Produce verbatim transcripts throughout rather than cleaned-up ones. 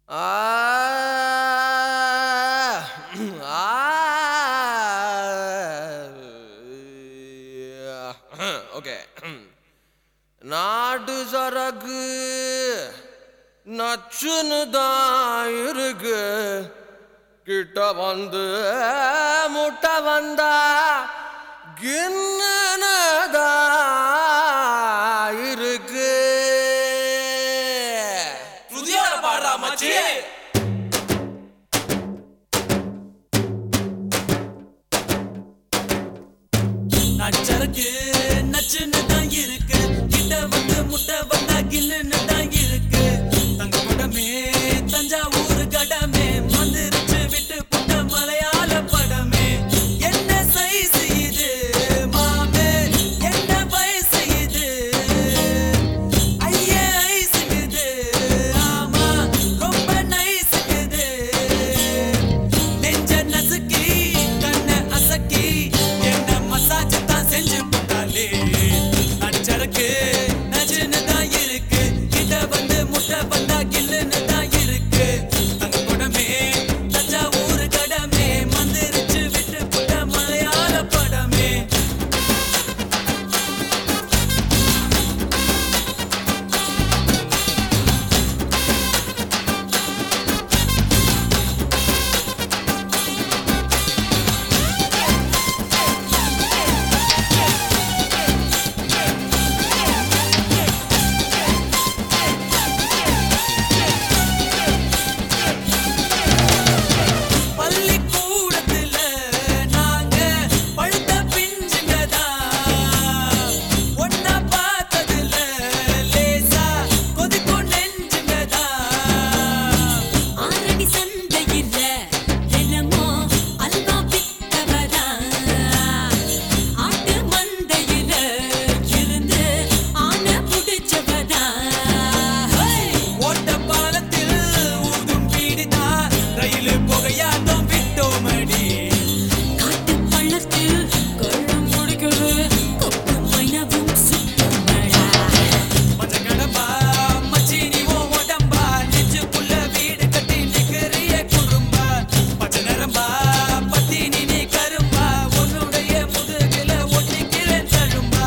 Okay. நாடு சரக்கு நச்சுன்னு தான் இருக்கு, கிட்ட வந்து முட்டை வந்தா கின்னதா இருக்கு. புதியோட பாடுறா மச்சி. நச்சருக்கு நச்சுன்னு தான் இருக்கு, கிட்ட வந்து முட்டை வந்தா கில்லுன்னு தான் இருக்கு. தங்க படமே தஞ்சாவூர் கடமே மந்திரிச்சு விட்டு புட்ட மலையாள படமே. என்ன சைஸ் இது மாமே, என்ன வயசு இது, ஐயே ஐஸ் இது, ஆமா ரொம்ப நைஸ் இது. நெஞ்ச நசுக்கி கண்ண அசக்கி என்ன மசாஜ் தான் செஞ்சு போட்டாலே. நச்சருக்கு நச்சுன்னு தான் இருக்கு, கிட்ட வந்து முட்டை வந்தா கில்லுன்னு தான் இருக்கு. தங்க படமே தஞ்சாவூர் கடமே மந்திரிச்சு விட்டு புட்ட மலையாள படமே. பள்ளிக்கூடத்துல நாங்க பழுத்த பிஞ்சுங்கதான், ஒன்னா பார்த்ததுல லேசா கொதிக்கும் நெஞ்சுங்கதான். ஆரடி சந்தையில தினமோ அல்வா வித்தவதா, ஆட்டு மந்தையில இருந்து ஆனை புடிச்சவதா. ஓட்ட பாலத்தில் ஊதும் பீடிதா, ரயிலு புகையாட்டம் விட்டோமடி. காட்டு பள்ளத்தில் கொள்ளும் முடிக்குது, கொக்கு மைனவும் சுத்தமடா. மஞ்ச கடம்பா மச்சி நீ ஓ உடம்பா, நெஞ்சுக்குள்ள வீடு கட்டி நிக்கிறிய குறும்பா. பச்சை நரம்பா பத்தினி நீ கரும்பா, உன்னுடைய முதுகில ஒட்டிக்கிறேன் தழும்பா.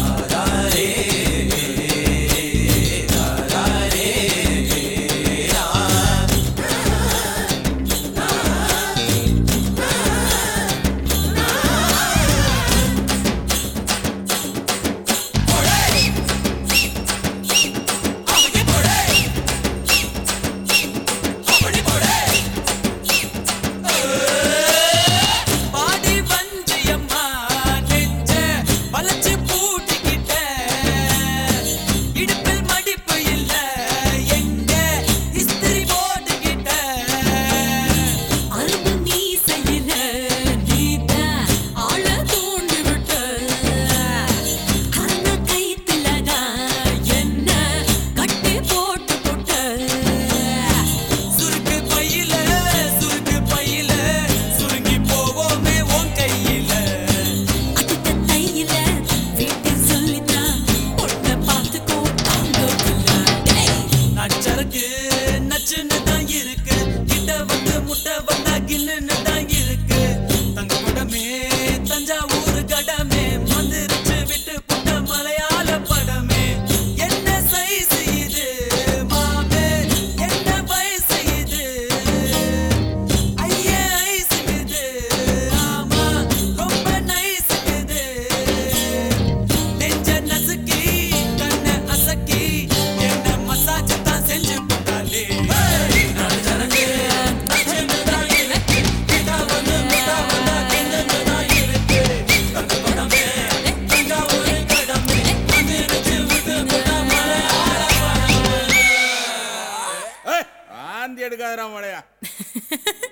அப்படி போடே, அப்படி போடே. பாடி வஞ்சியம்மா நெஞ்ச வளைச்சு பூட்டிக்கிட்ட, இடுப்பில் மடிப்பு இல்ல எங்க இஸ்திரி போட்டுக்கிட்ட. அரும்பு மீசையில நீத ஆள தூண்டி விட்ட, அந்த கைத்துலதான் என்ன கட்டி போட்டு போட்ட. சுருக்கு பையில சுருக்கு பையில சுருங்கி போவோமே உன் கையில. அடுத்த தையில வீட்டில் சொல்லித்தான் பொண்ணை பார்த்துக்கோ தாங்கக்குள்ள. நச்சருக்கு நச்சுன்னு தான் இருக்கு, கிட்ட வந்து முட்டை வந்தா கில்லுன்னு தான் இருக்கு. தங்க படமே தஞ்சாவூர் கடமே மந்திரிச்சு விட்டு புட்ட மலையாள படமே. என்ன சைஸ் இது மாமே, என்ன வயசு இது, ஐயே ஐஸ் இது, ஆமா ரொம்ப நைஸ் இது. நெஞ்ச நசுக்கி கண்ண அசக்கி என்ன மசாஜ் தான் செஞ்சு போட்டாலே. நச்சருக்கு நச்சுன்னு தான் இருக்கு, கிட்ட வந்து முட்டை வந்தா கில்லுன்னு தான் இருக்கு. தங்க படமே தஞ்சாவூர் கடமே மந்திரிச்சு விட்டு புட்ட மலையாள படமே. ஆந்தி எடுக்காதரா மழையா.